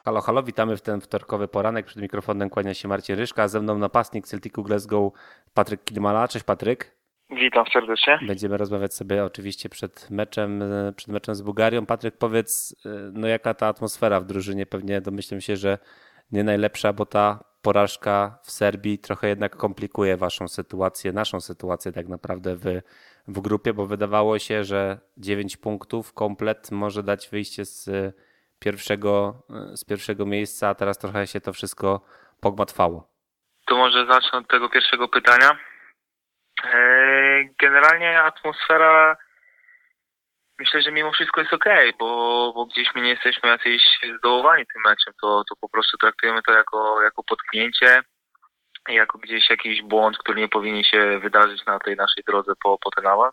Halo, halo, witamy w ten wtorkowy poranek. Przed mikrofonem kłania się Marcin Ryszka, a ze mną napastnik Celticu Glasgow Patryk Klimala. Cześć Patryk. Witam serdecznie. Będziemy rozmawiać sobie oczywiście przed meczem z Bułgarią. Patryk, powiedz, no jaka ta atmosfera w drużynie? Pewnie domyślam się, że nie najlepsza, bo ta porażka w Serbii trochę jednak komplikuje waszą sytuację, naszą sytuację tak naprawdę w grupie, bo wydawało się, że 9 punktów komplet może dać wyjście z pierwszego miejsca, a teraz trochę się to wszystko pogmatwało. To może zacznę od tego pierwszego pytania. Generalnie atmosfera, myślę, że mimo wszystko jest okej, bo gdzieś my nie jesteśmy jacyś zdołowani tym meczem, to po prostu traktujemy to jako potknięcie, jako gdzieś jakiś błąd, który nie powinien się wydarzyć na tej naszej drodze po ten awans.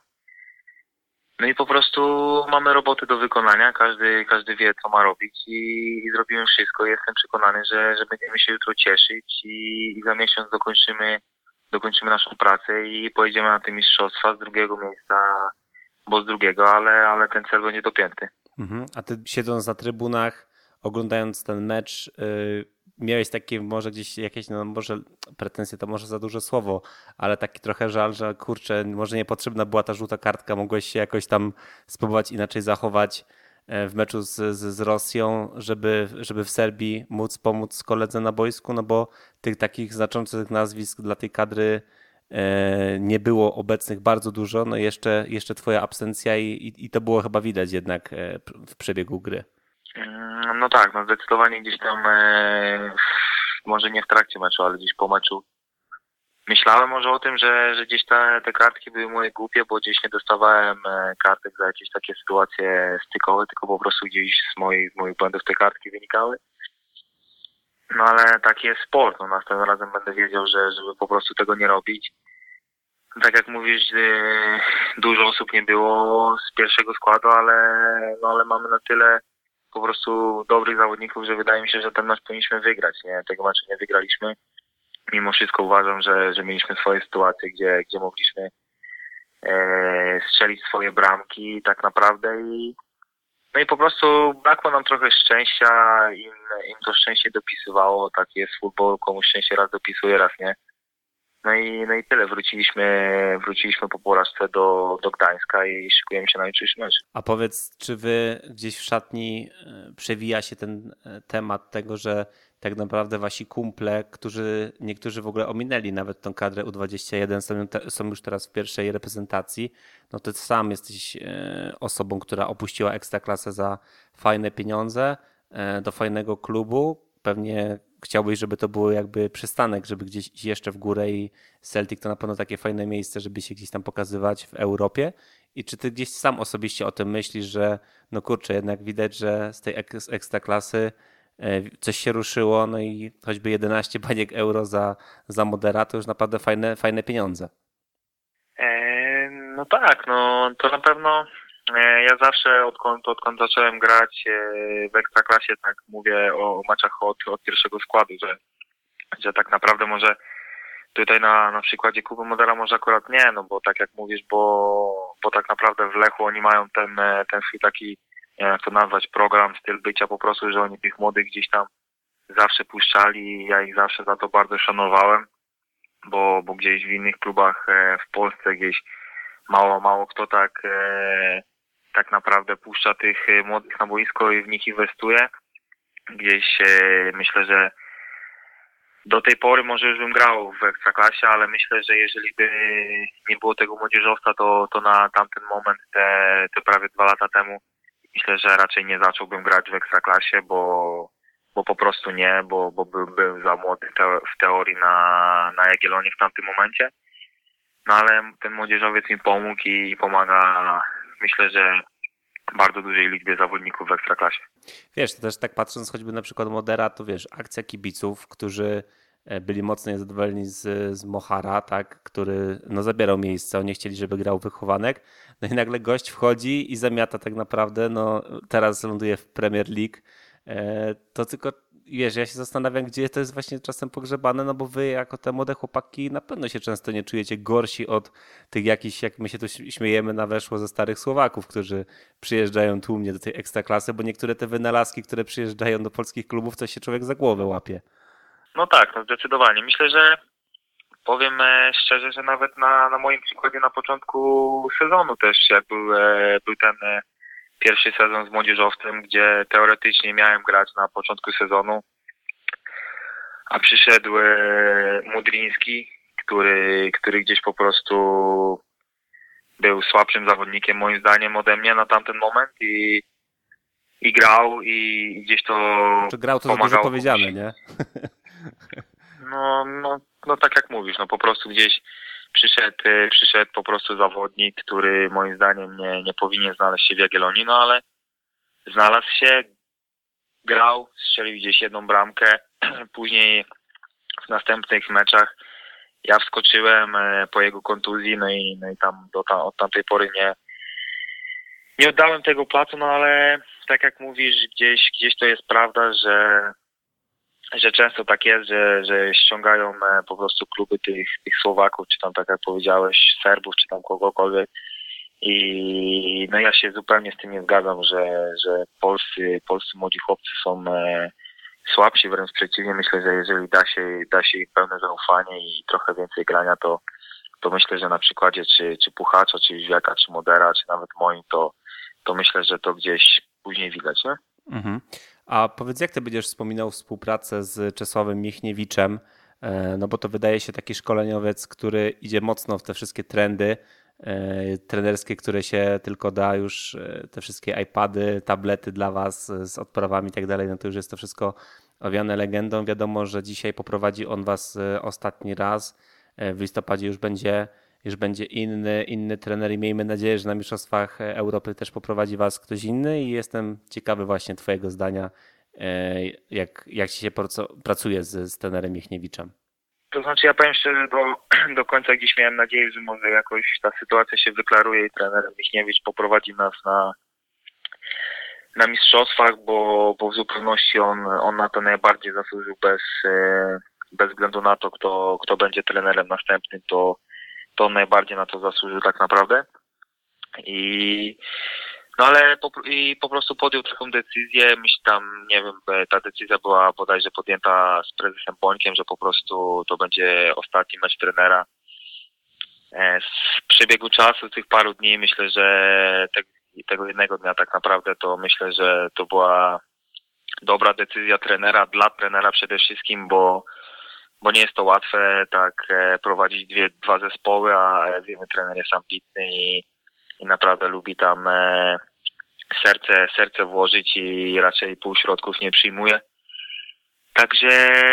No i po prostu mamy roboty do wykonania, każdy wie, co ma robić i zrobimy wszystko. Jestem przekonany, że będziemy się jutro cieszyć i za miesiąc dokończymy naszą pracę i pojedziemy na te mistrzostwa z drugiego miejsca, bo z drugiego, ale ten cel będzie dopięty. Mhm. A ty siedząc na trybunach, oglądając ten mecz, miałeś takie może gdzieś jakieś, no może pretensje to może za duże słowo, ale taki trochę żal, że kurczę, może niepotrzebna była ta żółta kartka, mogłeś się jakoś tam spróbować inaczej zachować w meczu z Rosją, żeby w Serbii pomóc koledze na boisku, no bo tych takich znaczących nazwisk dla tej kadry nie było obecnych bardzo dużo, no jeszcze twoja absencja i to było chyba widać jednak w przebiegu gry. No tak, no zdecydowanie gdzieś tam, może nie w trakcie meczu, ale gdzieś po meczu myślałem może o tym, że gdzieś te kartki były moje głupie, bo gdzieś nie dostawałem kartek za jakieś takie sytuacje stykowe, tylko po prostu gdzieś z moich błędów te kartki wynikały. No ale taki jest sport, no następnym razem będę wiedział, żeby po prostu tego nie robić. Tak jak mówisz, dużo osób nie było z pierwszego składu, ale mamy na tyle po prostu dobrych zawodników, że wydaje mi się, że ten mecz powinniśmy wygrać. Nie? Tego meczu nie wygraliśmy. Mimo wszystko uważam, że mieliśmy swoje sytuacje, gdzie mogliśmy strzelić swoje bramki tak naprawdę no i po prostu brakło nam trochę szczęścia, im to szczęście dopisywało, tak jest futbol, komuś szczęście raz dopisuje, raz nie. No i tyle, wróciliśmy po porażce do Gdańska i szykujemy się na jutrzejszy mecz. A powiedz, czy wy gdzieś w szatni przewija się ten temat tego, że tak naprawdę wasi kumple, niektórzy w ogóle ominęli nawet tą kadrę U21, są już teraz w pierwszej reprezentacji, no to ty sam jesteś osobą, która opuściła Ekstraklasę za fajne pieniądze do fajnego klubu. Pewnie chciałbyś, żeby to było jakby przystanek, żeby gdzieś iść jeszcze w górę i Celtic to na pewno takie fajne miejsce, żeby się gdzieś tam pokazywać w Europie. I czy ty gdzieś sam osobiście o tym myślisz, że no kurczę, jednak widać, że z tej ekstraklasy coś się ruszyło, no i choćby 11 baniek euro za Modera to już naprawdę fajne pieniądze. No tak, no to na pewno ja zawsze odkąd zacząłem grać w Ekstraklasie, tak mówię o meczach od pierwszego składu, że tak naprawdę może tutaj na przykładzie Kuby Modera może akurat nie, no bo tak jak mówisz, bo tak naprawdę w Lechu oni mają ten swój taki, nie wiem jak to nazwać, program, styl bycia po prostu, że oni tych młodych gdzieś tam zawsze puszczali i ja ich zawsze za to bardzo szanowałem, bo gdzieś w innych klubach w Polsce gdzieś mało kto tak naprawdę puszcza tych młodych na boisko i w nich inwestuje. Gdzieś myślę, że do tej pory może już bym grał w Ekstraklasie, ale myślę, że jeżeli by nie było tego młodzieżowca, to na tamten moment, te prawie 2 lata temu, myślę, że raczej nie zacząłbym grać w Ekstraklasie, bo po prostu nie, bo byłem za młody w teorii na Jagiellonie w tamtym momencie. No ale ten młodzieżowiec mi pomógł i pomaga, myślę, że bardzo dużej liczbie zawodników w Ekstraklasie. Wiesz, to też tak patrząc choćby na przykład Modera, to wiesz, akcja kibiców, którzy byli mocno niezadowoleni z Mohara, tak, który no, zabierał miejsce, oni chcieli, żeby grał wychowanek, no i nagle gość wchodzi i zamiata tak naprawdę, no teraz ląduje w Premier League, To tylko, wiesz, ja się zastanawiam, gdzie to jest właśnie czasem pogrzebane, no bo wy jako te młode chłopaki na pewno się często nie czujecie gorsi od tych jakichś, jak my się tu śmiejemy na weszło, ze starych Słowaków, którzy przyjeżdżają tłumnie do tej ekstraklasy, bo niektóre te wynalazki, które przyjeżdżają do polskich klubów, to się człowiek za głowę łapie. No tak, no zdecydowanie. Myślę, że powiem szczerze, że nawet na moim przykładzie na początku sezonu też, jak był ten pierwszy sezon z młodzieżowcem, gdzie teoretycznie miałem grać na początku sezonu, a przyszedł Mudryński, który gdzieś po prostu był słabszym zawodnikiem moim zdaniem ode mnie na tamten moment i grał i gdzieś to Czy grał, to za dużo powiedziane, nie? No tak jak mówisz, no po prostu gdzieś przyszedł po prostu zawodnik, który moim zdaniem nie powinien znaleźć się w Jagiellonii, no ale znalazł się, grał, strzelił gdzieś jedną bramkę, później w następnych meczach ja wskoczyłem po jego kontuzji, no i tam od tamtej pory nie oddałem tego placu, no ale tak jak mówisz, gdzieś to jest prawda, że często tak jest, że ściągają po prostu kluby tych Słowaków, czy tam tak jak powiedziałeś, Serbów, czy tam kogokolwiek. I no ja się zupełnie z tym nie zgadzam, że polscy młodzi chłopcy są słabsi, wręcz przeciwnie. Myślę, że jeżeli da się im pełne zaufanie i trochę więcej grania, to myślę, że na przykładzie czy Puchacza, czy Jóźwiaka, czy Modera, czy nawet moim, to myślę, że to gdzieś później widać, nie? Mhm. A powiedz, jak ty będziesz wspominał współpracę z Czesławem Michniewiczem? No bo to wydaje się taki szkoleniowiec, który idzie mocno w te wszystkie trendy trenerskie, które się tylko da, już te wszystkie iPady, tablety dla was z odprawami i tak dalej, no to już jest to wszystko owiane legendą. Wiadomo, że dzisiaj poprowadzi on was ostatni raz. W listopadzie już będzie inny trener i miejmy nadzieję, że na Mistrzostwach Europy też poprowadzi was ktoś inny i jestem ciekawy właśnie twojego zdania, jak ci się pracuje z trenerem Michniewiczem. To znaczy ja powiem szczerze, do końca gdzieś miałem nadzieję, że może jakoś ta sytuacja się wyklaruje i trener Michniewicz poprowadzi nas na mistrzostwach, bo w zupełności on na to najbardziej zasłużył bez względu na to, kto będzie trenerem następnym, to on najbardziej na to zasłużył tak naprawdę. No ale po prostu podjął taką decyzję, myślę tam, nie wiem, ta decyzja była bodajże podjęta z prezesem Bońkiem, że po prostu to będzie ostatni mecz trenera. Z przebiegu czasu, tych paru dni, myślę, że tego jednego dnia tak naprawdę to myślę, że to była dobra decyzja trenera, dla trenera przede wszystkim, bo nie jest to łatwe tak prowadzić dwa zespoły, a wiemy, trener jest ambitny i naprawdę lubi tam serce włożyć i raczej półśrodków nie przyjmuje. Także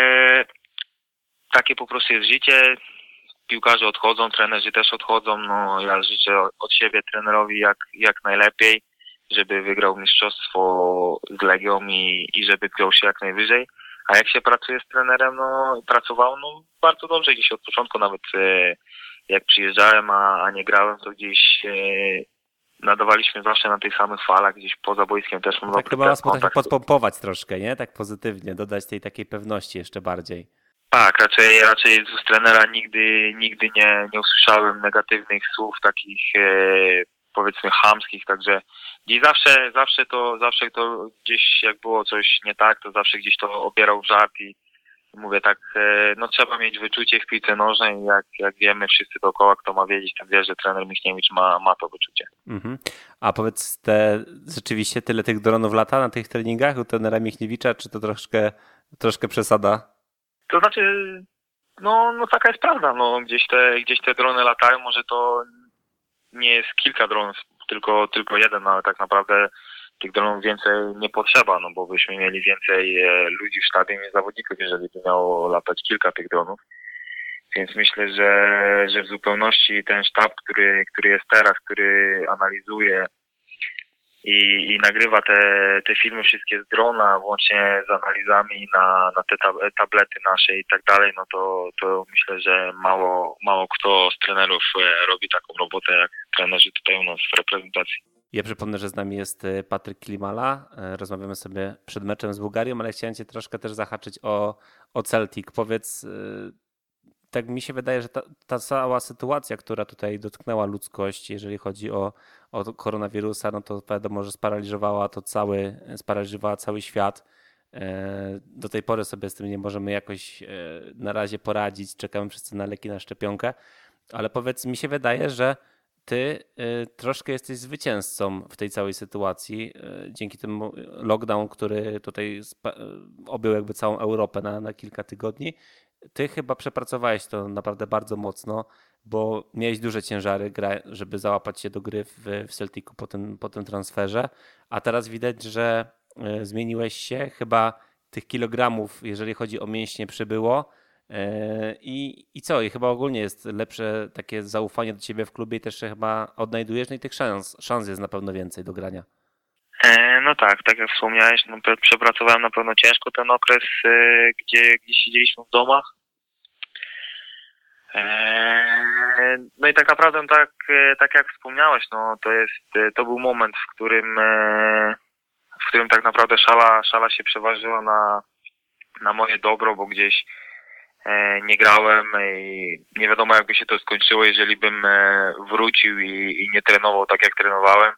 takie po prostu jest życie. Piłkarze odchodzą, trenerzy też odchodzą. No, ja życzę od siebie trenerowi jak najlepiej, żeby wygrał mistrzostwo z Legią i żeby wziął się jak najwyżej. A jak się pracuje z trenerem, pracowało bardzo dobrze. Gdzieś od początku nawet jak przyjeżdżałem, a nie grałem, to gdzieś nadawaliśmy zawsze na tych samych falach, gdzieś poza boiskiem też. Tak chyba was potrafi podpompować troszkę, nie? Tak pozytywnie, dodać tej takiej pewności jeszcze bardziej. Tak, raczej z trenera nigdy nie usłyszałem negatywnych słów, takich powiedzmy chamskich, także gdzieś zawsze to gdzieś jak było coś nie tak, to zawsze gdzieś to obierał w żart i mówię tak, no trzeba mieć wyczucie w piłce nożnej, jak wiemy wszyscy dookoła, kto ma wiedzieć, ten wie, że trener Michniewicz ma to wyczucie. Mhm. A powiedz, rzeczywiście tyle tych dronów lata na tych treningach u trenera Michniewicza, czy to troszkę przesada? To znaczy, no taka jest prawda, gdzieś te drony latają, może to nie jest kilka dronów, tylko jeden, ale tak naprawdę tych dronów więcej nie potrzeba, no bo byśmy mieli więcej ludzi w sztabie niż zawodników, jeżeli by miało latać kilka tych dronów. Więc myślę, że w zupełności ten sztab, który jest teraz, który analizuje i nagrywa te filmy wszystkie z drona, łącznie z analizami na te tablety nasze i tak dalej, no to myślę, że mało kto z trenerów robi taką robotę jak trenerzy tutaj u nas w reprezentacji. Ja przypomnę, że z nami jest Patryk Klimala. Rozmawiamy sobie przed meczem z Bułgarią, ale chciałem cię troszkę też zahaczyć o Celtic. Powiedz, tak mi się wydaje, że ta cała sytuacja, która tutaj dotknęła ludzkość, jeżeli chodzi o koronawirusa, no to wiadomo, że sparaliżowała cały świat. Do tej pory sobie z tym nie możemy jakoś na razie poradzić. Czekamy wszyscy na leki, na szczepionkę. Ale powiedz, mi się wydaje, że ty troszkę jesteś zwycięzcą w tej całej sytuacji. Dzięki temu lockdown, który tutaj objął jakby całą Europę na kilka tygodni. Ty chyba przepracowałeś to naprawdę bardzo mocno, bo miałeś duże ciężary, żeby załapać się do gry w Celticu po tym transferze, a teraz widać, że zmieniłeś się. Chyba tych kilogramów, jeżeli chodzi o mięśnie, przybyło. I co? I chyba ogólnie jest lepsze takie zaufanie do ciebie w klubie i też się chyba odnajdujesz, no i tych szans jest na pewno więcej do grania. No tak jak wspomniałeś, no, przepracowałem na pewno ciężko ten okres, gdzie siedzieliśmy w domach. No i tak naprawdę tak jak wspomniałeś, no to był moment, w którym tak naprawdę szala się przeważyła na moje dobro, bo gdzieś nie grałem i nie wiadomo jakby się to skończyło, jeżeli bym wrócił i nie trenował tak jak trenowałem.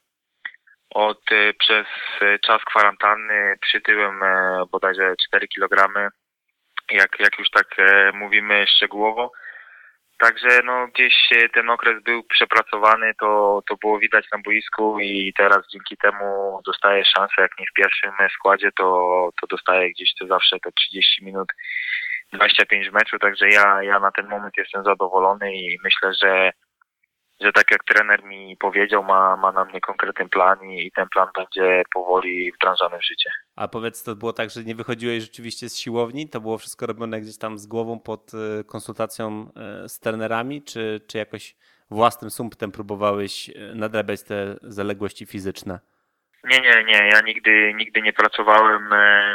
Przez czas kwarantanny przytyłem bodajże 4 kg, jak już tak mówimy szczegółowo. Także no gdzieś ten okres był przepracowany, to było widać na boisku i teraz dzięki temu dostaję szansę, jak nie w pierwszym składzie, to dostaję gdzieś to zawsze te 30 minut, 25 w meczu, także ja na ten moment jestem zadowolony i myślę, że tak jak trener mi powiedział, ma na mnie konkretny plan i ten plan będzie powoli wdrażany w życie. A powiedz, to było tak, że nie wychodziłeś rzeczywiście z siłowni? To było wszystko robione gdzieś tam z głową pod konsultacją z trenerami, czy jakoś własnym sumptem próbowałeś nadrabiać te zaległości fizyczne? Nie. Ja nigdy nie pracowałem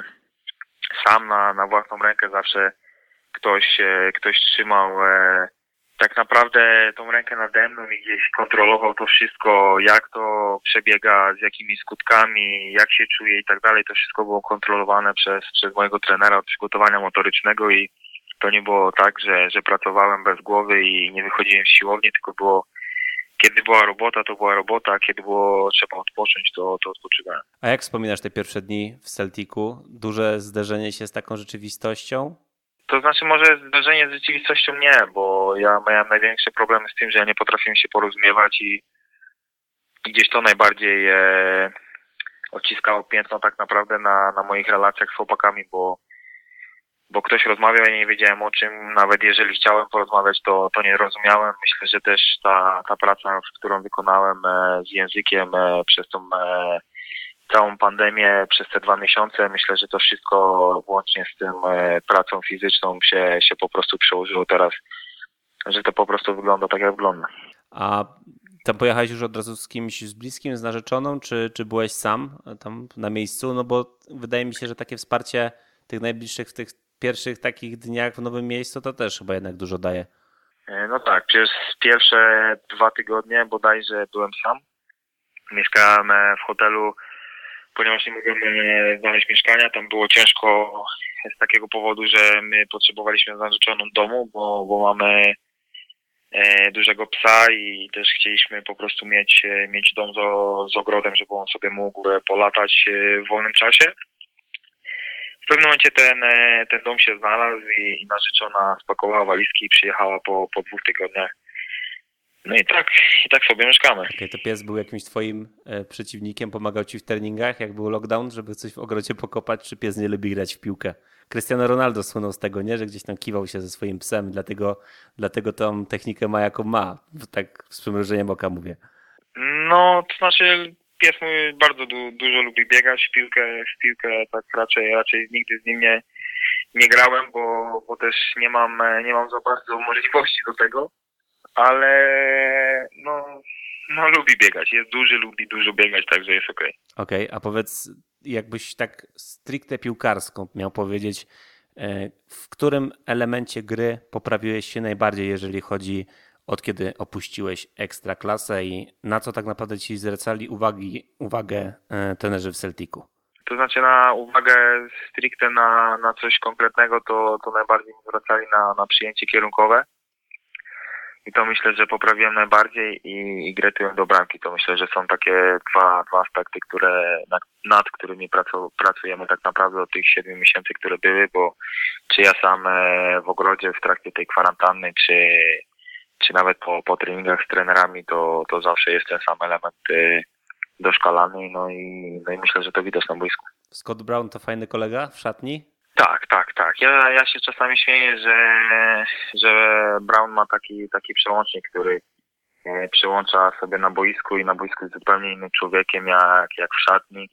sam na własną rękę. Zawsze ktoś trzymał tak naprawdę tą rękę nade mną i gdzieś kontrolował to wszystko, jak to przebiega, z jakimi skutkami, jak się czuję i tak dalej. To wszystko było kontrolowane przez mojego trenera od przygotowania motorycznego i to nie było tak, że pracowałem bez głowy i nie wychodziłem z siłowni, tylko było, kiedy była robota, to była robota, a kiedy było trzeba odpocząć, to odpoczywałem. A jak wspominasz te pierwsze dni w Celticu? Duże zderzenie się z taką rzeczywistością? To znaczy może zderzenie z rzeczywistością nie, bo ja miałem największe problemy z tym, że ja nie potrafiłem się porozumiewać i gdzieś to najbardziej odciskało piętno tak naprawdę na moich relacjach z chłopakami, bo ktoś rozmawiał, ja nie wiedziałem o czym, nawet jeżeli chciałem porozmawiać, to nie rozumiałem. Myślę, że też ta praca, którą wykonałem z językiem przez tą całą pandemię, przez te 2 miesiące, myślę, że to wszystko włącznie z tym pracą fizyczną się po prostu przełożyło teraz, że to po prostu wygląda tak, jak wygląda. A tam pojechałeś już od razu z kimś, z bliskim, z narzeczoną, czy byłeś sam tam na miejscu? No bo wydaje mi się, że takie wsparcie tych najbliższych w tych pierwszych takich dniach w nowym miejscu to też chyba jednak dużo daje. No tak, przez pierwsze 2 tygodnie bodajże byłem sam. Mieszkałem w hotelu, ponieważ nie mogłem znaleźć mieszkania. Tam było ciężko z takiego powodu, że my potrzebowaliśmy z narzeczoną domu, bo mamy dużego psa i też chcieliśmy po prostu mieć dom z ogrodem, żeby on sobie mógł polatać w wolnym czasie. W pewnym momencie ten dom się znalazł i narzeczona spakowała walizki i przyjechała po 2 tygodniach. No i tak sobie mieszkamy. Okay, to pies był jakimś twoim przeciwnikiem, pomagał ci w treningach, jak był lockdown, żeby coś w ogrodzie pokopać, czy pies nie lubi grać w piłkę? Cristiano Ronaldo słynął z tego, nie? Że gdzieś tam kiwał się ze swoim psem, dlatego tą technikę ma jaką ma. Tak z przymrużeniem oka mówię. No, to znaczy pies mój bardzo dużo lubi biegać w piłkę tak raczej nigdy z nim nie grałem, bo też nie mam za bardzo możliwości do tego, ale no lubi biegać, jest duży, lubi dużo biegać, także jest okej. Okej, a powiedz, jakbyś tak stricte piłkarską miał powiedzieć, w którym elemencie gry poprawiłeś się najbardziej, jeżeli chodzi od kiedy opuściłeś Ekstraklasę i na co tak naprawdę ci zwracali uwagę trenerzy w Celticu? To znaczy na uwagę stricte na coś konkretnego, to najbardziej mi zwracali na przyjęcie kierunkowe. I to myślę, że poprawiłem najbardziej i grę tyłem do bramki. To myślę, że są takie dwa aspekty, nad którymi pracujemy tak naprawdę od tych 7 miesięcy, które były, bo czy ja sam w ogrodzie w trakcie tej kwarantanny, czy nawet po treningach z trenerami, to zawsze jest ten sam element doszkalany, no i myślę, że to widać na boisku. Scott Brown to fajny kolega w szatni? Tak. Ja się czasami śmieję, że Brown ma taki przełącznik, który przyłącza sobie na boisku i na boisku jest zupełnie innym człowiekiem jak w szatni.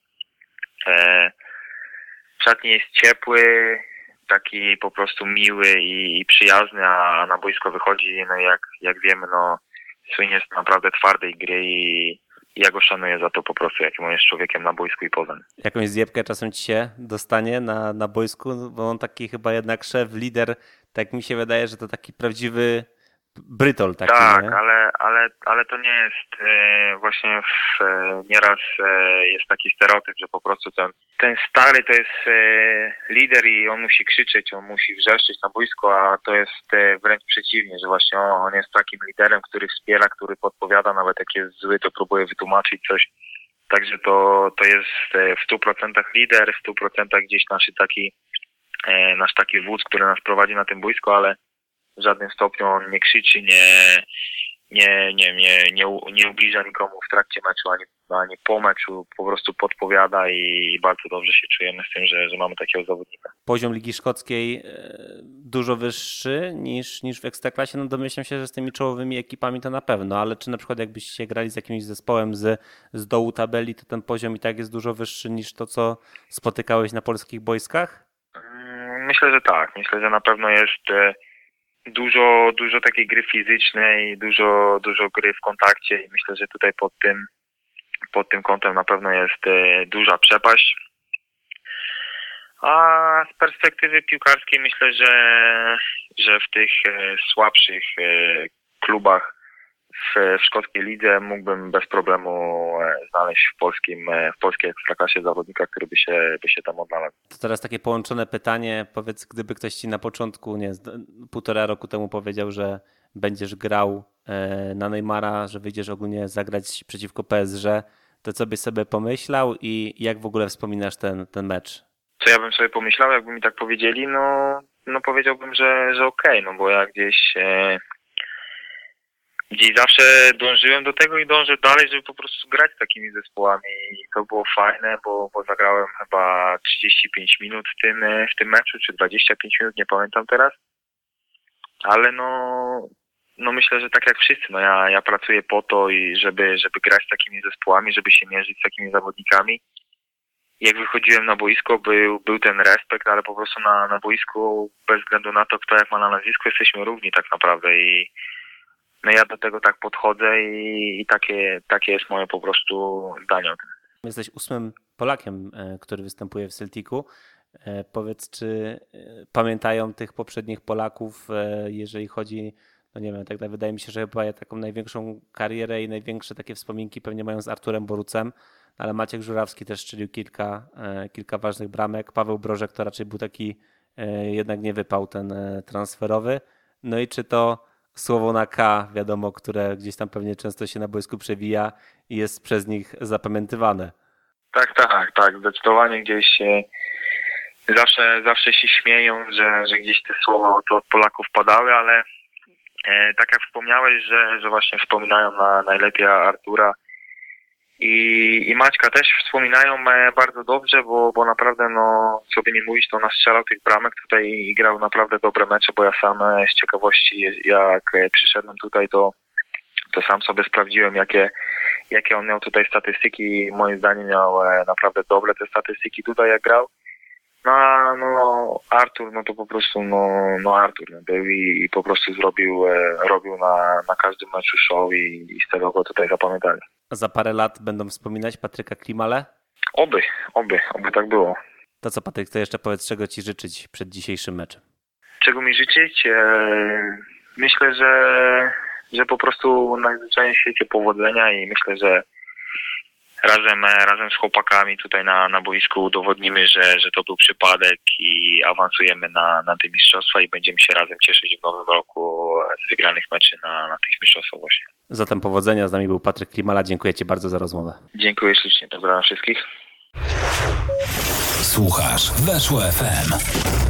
W szatni jest ciepły, taki po prostu miły i przyjazny, a na boisko wychodzi, no jak wiemy, no słynie z naprawdę twardej gry i ja go szanuję za to po prostu, jakim on jest człowiekiem na boisku i poza nim. Jakąś zjebkę czasem ci się dostanie na boisku, bo on taki chyba jednak szef, lider, tak mi się wydaje, że to taki prawdziwy brytol taki, tak, nie? ale to nie jest właśnie nieraz jest taki stereotyp, że po prostu ten stary to jest lider i on musi krzyczeć, on musi wrzeszczeć na boisku, a to jest wręcz przeciwnie, że właśnie on jest takim liderem, który wspiera, który podpowiada, nawet jak jest zły, to próbuje wytłumaczyć coś. Także to jest w 100% lider, w 100% gdzieś nasz taki wódz, który nas prowadzi na tym boisku, ale w żadnym stopniu on nie krzyczy, nie ubliża nikomu w trakcie meczu, ani po meczu, po prostu podpowiada i bardzo dobrze się czujemy z tym, że mamy takiego zawodnika. Poziom Ligi Szkockiej dużo wyższy niż w Ekstraklasie, no domyślam się, że z tymi czołowymi ekipami to na pewno, ale czy na przykład jakbyście grali z jakimś zespołem z dołu tabeli, to ten poziom i tak jest dużo wyższy niż to, co spotykałeś na polskich boiskach? Myślę, że tak. Myślę, że na pewno jest dużo takiej gry fizycznej, dużo gry w kontakcie i myślę, że tutaj pod tym kątem na pewno jest duża przepaść. A z perspektywy piłkarskiej myślę, że w tych słabszych klubach w szkockiej lidze mógłbym bez problemu znaleźć w polskiej ekstraklasie zawodnika, który by się tam odnalazł. To teraz takie połączone pytanie, powiedz, gdyby ktoś ci na początku, nie, 1,5 roku temu powiedział, że będziesz grał na Neymara, że wyjdziesz ogólnie zagrać przeciwko PSG, to co byś sobie pomyślał i jak w ogóle wspominasz ten mecz? Co ja bym sobie pomyślał, jakby mi tak powiedzieli, no powiedziałbym, że okej, no bo ja gdzieś zawsze dążyłem do tego i dążę dalej, żeby po prostu grać z takimi zespołami i to było fajne, bo zagrałem chyba 35 minut w tym meczu, czy 25 minut, nie pamiętam teraz, ale no myślę, że tak jak wszyscy, no ja pracuję po to i żeby grać z takimi zespołami, żeby się mierzyć z takimi zawodnikami. Jak wychodziłem na boisko, był ten respekt, ale po prostu na boisku, bez względu na to, kto jak ma na nazwisko, jesteśmy równi tak naprawdę i no ja do tego tak podchodzę i takie jest moje po prostu zdanie o tym. Jesteś 8. Polakiem, który występuje w Celticu. Powiedz, czy pamiętają tych poprzednich Polaków, jeżeli chodzi, no nie wiem, tak wydaje mi się, że chyba taką największą karierę i największe takie wspominki pewnie mają z Arturem Borucem, ale Maciek Żurawski też strzelił kilka ważnych bramek. Paweł Brożek to raczej był taki jednak nie wypał ten transferowy. No i czy to słowo na K, wiadomo, które gdzieś tam pewnie często się na boisku przewija i jest przez nich zapamiętywane. Tak, zdecydowanie gdzieś zawsze się śmieją, że gdzieś te słowa od Polaków padały, ale tak jak wspomniałeś, że właśnie wspominają najlepiej Artura i Maćka też wspominają bardzo dobrze, bo naprawdę, no co by nie mówić, to nastrzelał tych bramek tutaj i grał naprawdę dobre mecze, bo ja sam z ciekawości, jak przyszedłem tutaj, to sam sobie sprawdziłem, jakie on miał tutaj statystyki. Moim zdaniem miał naprawdę dobre te statystyki tutaj, jak grał. No Artur, no to po prostu Artur był i po prostu robił na każdym meczu show i z tego go tutaj zapamiętali. Za parę lat będą wspominać Patryka Klimale? Oby tak było. To co, Patryk, to jeszcze powiedz, czego ci życzyć przed dzisiejszym meczem? Czego mi życzyć? Myślę, że po prostu najzwyczajniej w świecie powodzenia i myślę, że razem z chłopakami tutaj na boisku udowodnimy, że to był przypadek i awansujemy na te mistrzostwa i będziemy się razem cieszyć w nowym roku z wygranych meczy na tych mistrzostwach właśnie. Zatem powodzenia. Z nami był Patryk Klimala. Dziękuję Ci bardzo za rozmowę. Dziękuję ślicznie. Dobra wszystkich. Słuchasz Weszło FM.